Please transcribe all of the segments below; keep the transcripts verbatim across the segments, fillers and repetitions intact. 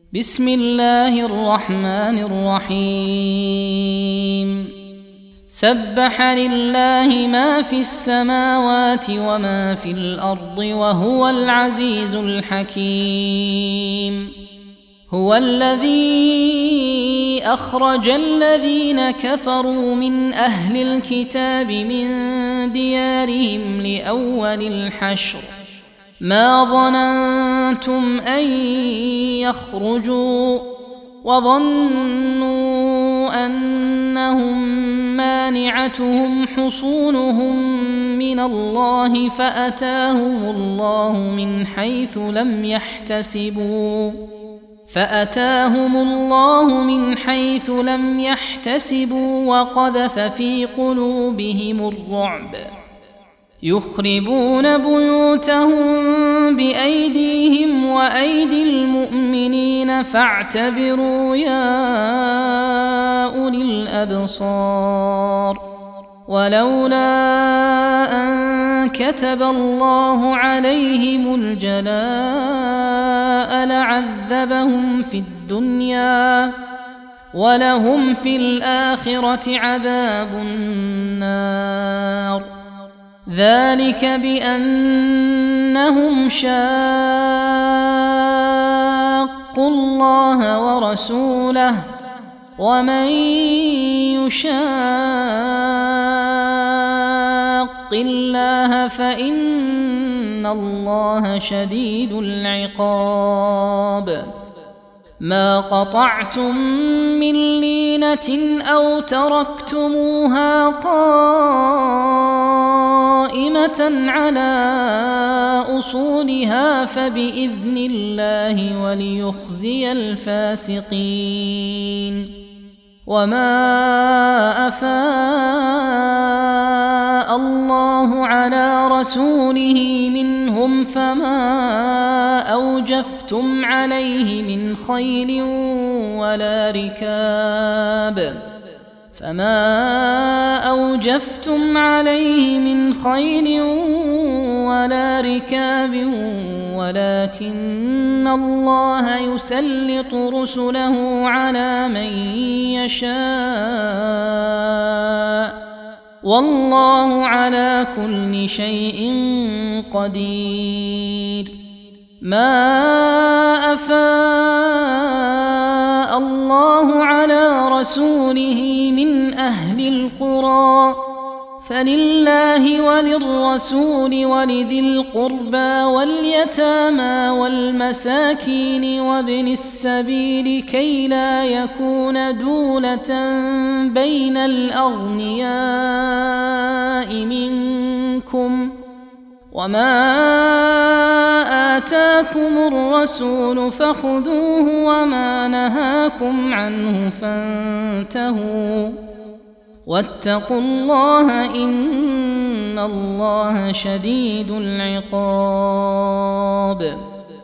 بسم الله الرحمن الرحيم سبح لله ما في السماوات وما في الأرض وهو العزيز الحكيم. هو الذي أخرج الذين كفروا من أهل الكتاب من ديارهم لأول الحشر ما ظننتم أن يخرجوا وظنوا أنهم مانعتهم حصونهم من الله فأتاهم الله من حيث لم يحتسبوا فأتاهم الله من حيث لم يحتسبوا وقذف في قلوبهم الرعب يخربون بيوتهم بأيديهم وأيدي المؤمنين فاعتبروا يا أولي الأبصار. ولولا أن كتب الله عليهم الجلاء لعذبهم في الدنيا ولهم في الآخرة عذاب النار. ذلك بأنهم شاقوا الله ورسوله ومن يشاق الله فإن الله شديد العقاب. ما قطعتم من لينة أو تركتموها قائمة على أصولها فبإذن الله وليخزي الفاسقين. وما أفاء الله على رسوله منهم فما أوجفتم عليه من خيل ولا ركاب فما أوجفتم عليه من خيل ولا ركاب ولكن الله يسلط رسله على من يشاء والله على كل شيء قدير. ما أفاء الله على رسوله من أهل القرى فلله وللرسول ولذي القربى واليتامى والمساكين وابن السبيل كي لا يكون دولة بين الأغنياء منكم. وما آتاكم الرسول فخذوه وما نهاكم عنه فانتهوا واتقوا الله إن الله شديد العقاب.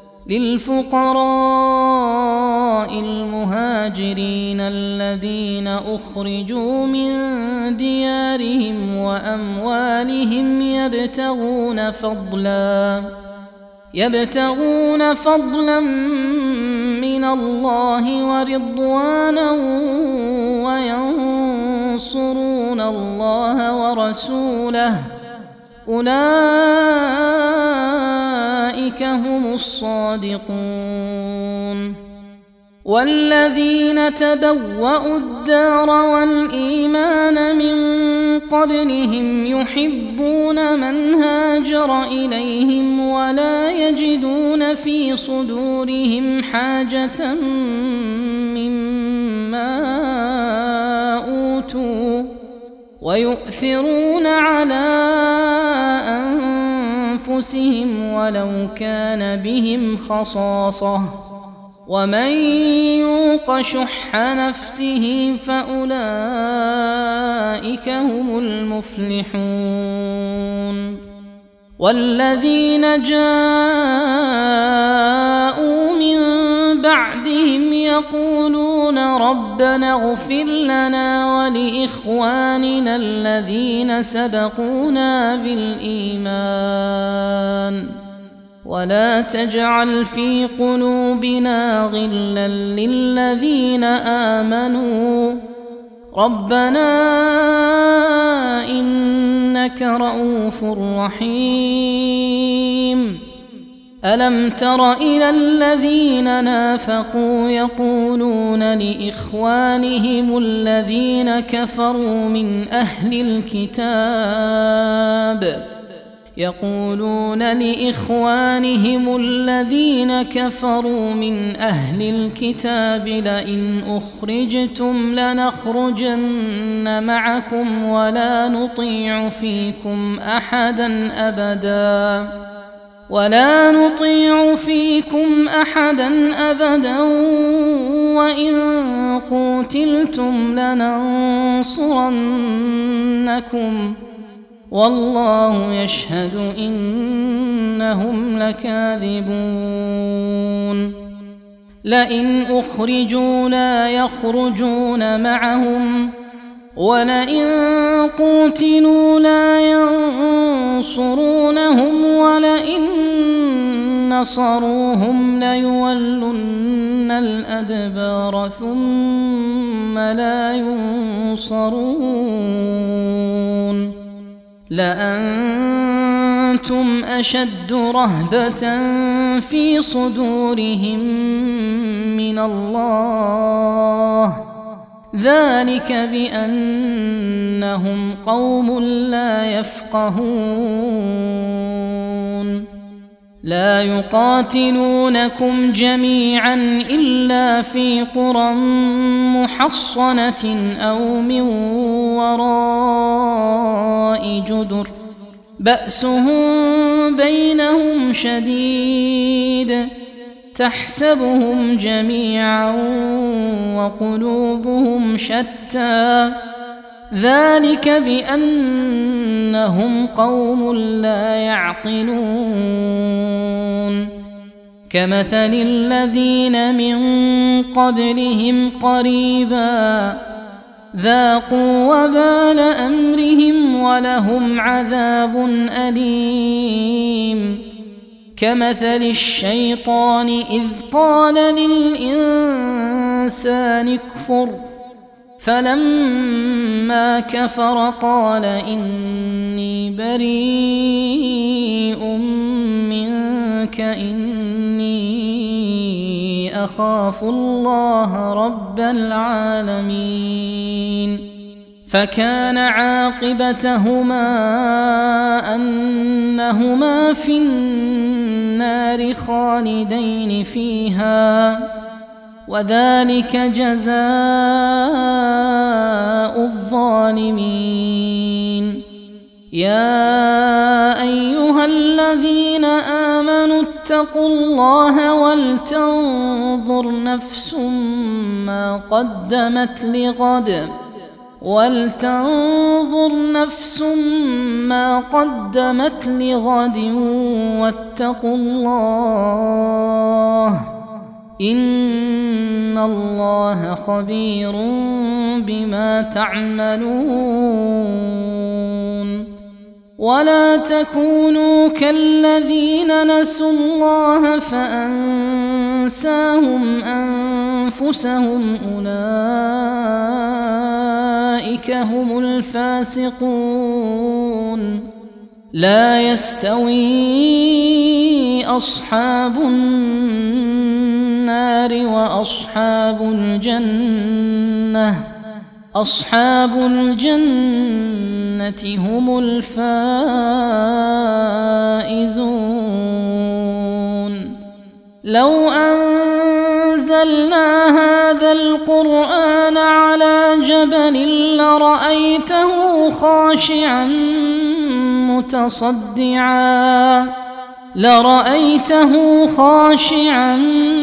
للفقراء المهاجرين الذين أخرجوا من ديارهم وأموالهم يبتغون فضلا يبتغون فضلا من الله ورضوانا وينصرون الله ورسوله أولئك هم الصادقون. والذين تبوأوا الدار والإيمان من قبلهم يحبون من هاجر إليهم ولا يجدون في صدورهم حاجة مما أوتوا ويؤثرون على أنفسهم ولو كان بهم خصاصة ومن يوق شح نفسه فأولئك هم المفلحون. والذين جاءوا من بعدهم يقولون ربنا اغفر لنا ولإخواننا الذين سبقونا بالإيمان ولا تجعل في قلوبنا غلا للذين آمنوا ربنا إنك رؤوف رحيم. ألم تر إلى الذين نافقوا يقولون لإخوانهم الذين كفروا من أهل الكتاب يقولون لإخوانهم الذين كفروا من أهل الكتاب لئن أخرجتم لنخرجن معكم ولا نطيع فيكم أحدا أبدا ولا نطيع فيكم أحدا أبدا وإن قوتلتم لننصرنكم والله يشهد إنهم لكاذبون. لئن أخرجوا لا يخرجون معهم ولئن قوتلوا لا ينصرونهم ولئن نصروهم ليولن الأدبار ثم لا ينصرون. لأنتم أشد رهبة في صدورهم من الله ذلك بأنهم قوم لا يفقهون. لا يقاتلونكم جميعا إلا في قرى محصنة أو من وراء جدر بأسهم بينهم شديد تحسبهم جميعا وقلوبهم شتى ذلك بأنهم قوم لا يعقلون. كمثل الذين من قبلهم قريبا ذاقوا وبال أمرهم ولهم عذاب أليم. كمثل الشيطان إذ قال للإنسان اكفر فلما كفر قال إني بريء منك إني أخاف الله رب العالمين. فكان عاقبتهما أنهما في النار خالدين فيها وذلك جزاء الظالمين. يا أيها الذين آمنوا اتقوا الله ولتنظر نفس ما قدمت لغد ولتنظر نفس ما قدمت لغد واتقوا الله إن الله خبير بما تعملون. ولا تكونوا كالذين نسوا الله فأنساهم أنفسهم أولئك هم الفاسقون. لا يستوي أصحاب النار وأصحاب الجنة أصحاب الجنة هم الفائزون. لو أنزلنا هذا القرآن على جبل لرأيته خاشعا متصدعا لرأيته خاشعا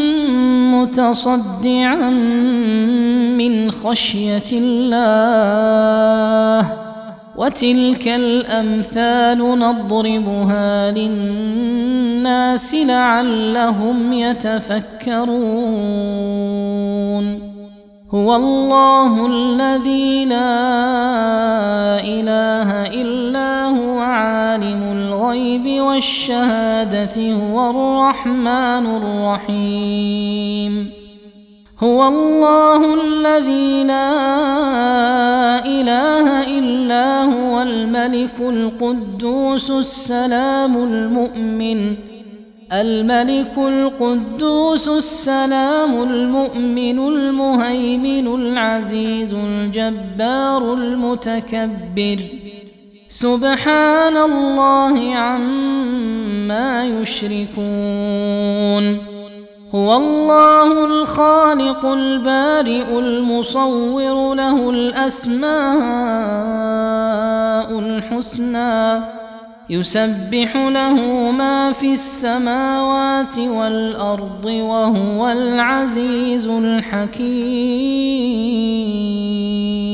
متصدعا من خشية الله. وتلك الأمثال نضربها للناس لعلهم يتفكرون. هو الله الذي لا إله إلا هو عالم الغيب الغيب والشهادة هو الرحمن الرحيم هو الله الذي لا إله إلا هو الملك القدوس السلام المؤمن الملك القدوس السلام المؤمن المهيمن العزيز الجبار المتكبر سبحان الله عما يشركون هو الله الخالق البارئ المصور له الأسماء الحسنى يسبح له ما في السماوات والأرض وهو العزيز الحكيم